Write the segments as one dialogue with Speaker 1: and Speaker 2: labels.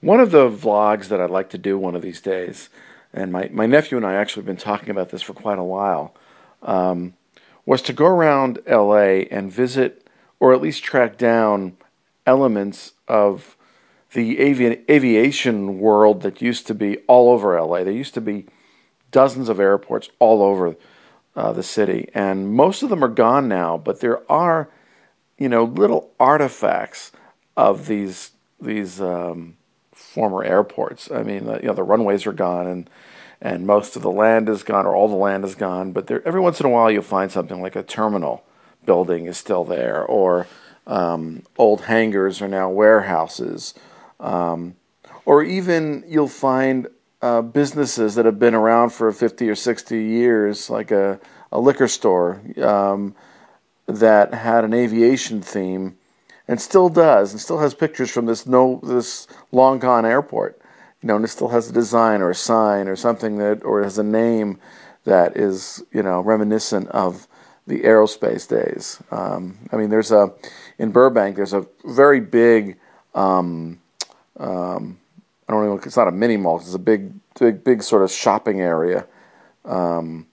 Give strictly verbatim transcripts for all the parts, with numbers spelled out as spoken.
Speaker 1: One of the vlogs that I'd like to do one of these days, and my, my nephew and I actually have been talking about this for quite a while, um, was to go around L A and visit, or at least track down, elements of the avi aviation world that used to be all over L A. There used to be dozens of airports all over uh, the city, and most of them are gone now, but there are, you know, little artifacts of these these um, former airports. I mean, uh, you know, the runways are gone, and and most of the land is gone, or all the land is gone. But there, every once in a while, you'll find something like a terminal building is still there, or um, old hangars are now warehouses, um, or even you'll find uh, businesses that have been around for fifty or sixty years, like a, a liquor store. Um, that had an aviation theme and still does, and still has pictures from this no this long gone airport. You know, and it still has a design or a sign or something that, or it has a name that is, you know, reminiscent of the aerospace days. Um, I mean, there's a in Burbank. There's a very big. Um, um, I don't know. It's not a mini mall. It's a big, big, big sort of shopping area, um,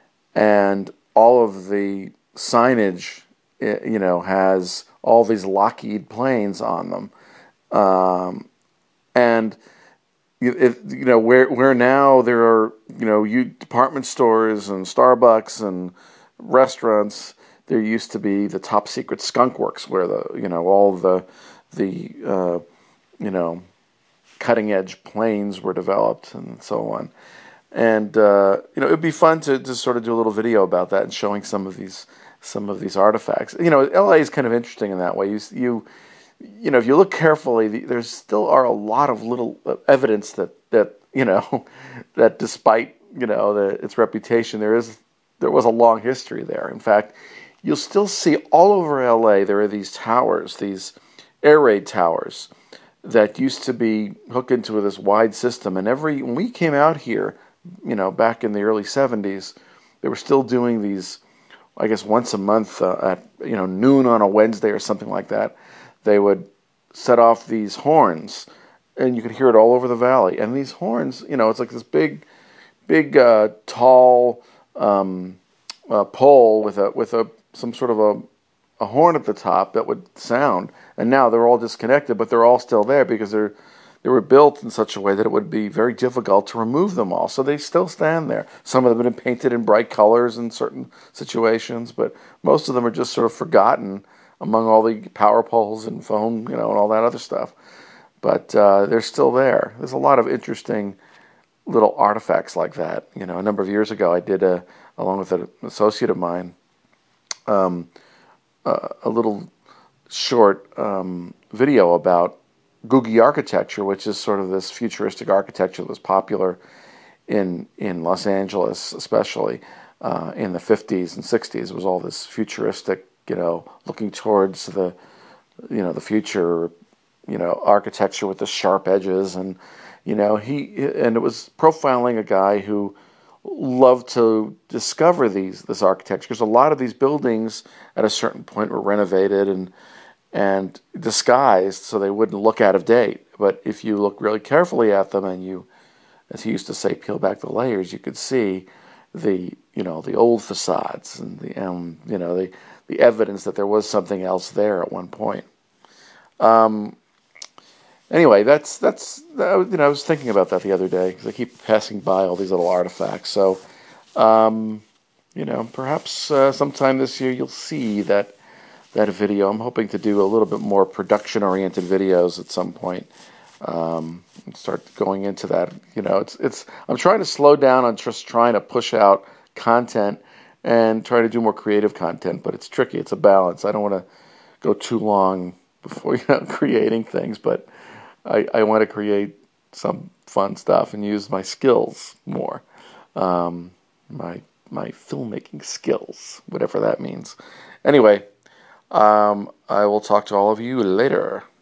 Speaker 1: and all of the signage, you know, has all these Lockheed planes on them, um, and it, you know, where where now there are, you know, you department stores and Starbucks and restaurants. There used to be the top secret skunk works where the, you know, all the the uh, you know, cutting edge planes were developed and so on. And uh, you know, it'd be fun to just sort of do a little video about that and showing some of these some of these artifacts. You know, L A is kind of interesting in that way. You you you know, if you look carefully, the, there still are a lot of little uh, evidence that that you know that despite, you know, the, its reputation, there is there was a long history there. In fact, you'll still see all over L A there are these towers, these air raid towers that used to be hooked into this wide system. And every when we came out here, you know, back in the early seventies, they were still doing these, I guess, once a month uh, at, you know, noon on a Wednesday or something like that. They would set off these horns, and you could hear it all over the valley. And these horns, you know, it's like this big, big, uh, tall um, uh, pole with a with a some sort of a a horn at the top that would sound. And now they're all disconnected, but they're all still there because they're they were built in such a way that it would be very difficult to remove them all. So they still stand there. Some of them have been painted in bright colors in certain situations, but most of them are just sort of forgotten among all the power poles and phone, you know, and all that other stuff. But uh, they're still there. There's a lot of interesting little artifacts like that. You know, a number of years ago, I did a, along with an associate of mine, um, uh, a little short um, video about Googie architecture, which is sort of this futuristic architecture that was popular in in Los Angeles, especially uh, in the fifties and sixties. It was all this futuristic, you know, looking towards the, you know, the future, you know, architecture with the sharp edges, and you know, he and it was profiling a guy who loved to discover these this architecture, because a lot of these buildings at a certain point were renovated and and disguised so they wouldn't look out of date. But if you look really carefully at them and you, as he used to say, peel back the layers, you could see the, you know, the old facades and the um, you know, the the evidence that there was something else there at one point. Um, anyway, that's that's that, you know, I was thinking about that the other day because I keep passing by all these little artifacts. So um, you know, perhaps uh, sometime this year you'll see that that video. I'm hoping to do a little bit more production-oriented videos at some point. Um, and start going into that. You know, it's it's. I'm trying to slow down on just trying to push out content and try to do more creative content, but it's tricky. It's a balance. I don't want to go too long before, you know, creating things, but I I want to create some fun stuff and use my skills more. Um, my my filmmaking skills, whatever that means. Anyway. Um, I will talk to all of you later.